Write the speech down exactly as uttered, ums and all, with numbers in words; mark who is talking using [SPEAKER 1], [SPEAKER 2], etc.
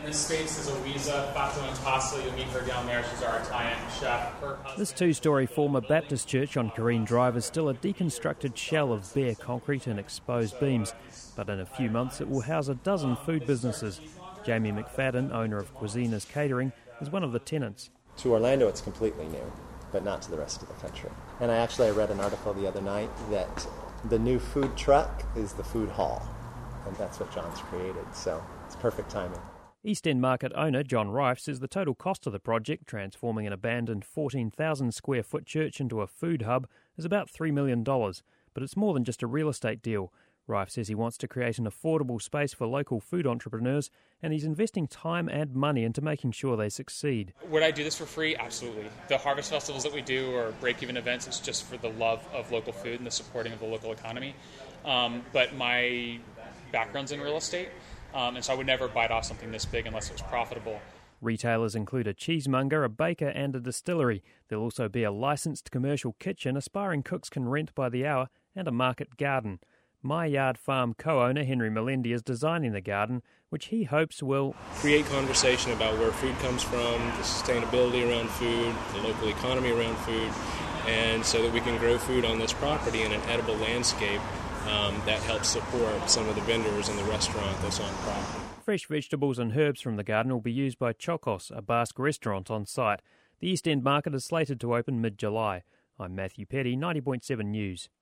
[SPEAKER 1] this space is Louisa Fatto and Pasta. You'll meet her down there. She's our Italian chef. Her husband...
[SPEAKER 2] This two-storey former Baptist church on Careen Drive is still a deconstructed shell of bare concrete and exposed beams, but in a few months it will house a dozen food businesses. Jamie McFadden, owner of Cuisina's Catering, is one of the tenants.
[SPEAKER 3] To Orlando it's completely new, but not to the rest of the country. And I actually I read an article the other night that the new food truck is the food hall, and that's what John's created, so it's perfect timing.
[SPEAKER 2] East End Market owner John Rife says the total cost of the project, transforming an abandoned fourteen thousand square foot church into a food hub, is about three million dollars, but it's more than just a real estate deal. Rife says he wants to create an affordable space for local food entrepreneurs, and he's investing time and money into making sure they succeed.
[SPEAKER 1] Would I do this for free? Absolutely. The harvest festivals that we do or break-even events, it's just for the love of local food and the supporting of the local economy. Um, but my background's in real estate, um, and so I would never bite off something this big unless it was profitable.
[SPEAKER 2] Retailers include a cheesemonger, a baker and a distillery. There'll also be a licensed commercial kitchen aspiring cooks can rent by the hour, and a market garden. My Yard Farm co-owner Henry Melendi is designing the garden, which he hopes will
[SPEAKER 4] create conversation about where food comes from, the sustainability around food, the local economy around food, and so that we can grow food on this property in an edible landscape um, that helps support some of the vendors in the restaurant that's on the property.
[SPEAKER 2] Fresh vegetables and herbs from the garden will be used by Chocos, a Basque restaurant on site. The East End Market is slated to open mid-July. I'm Matthew Petty, ninety point seven News.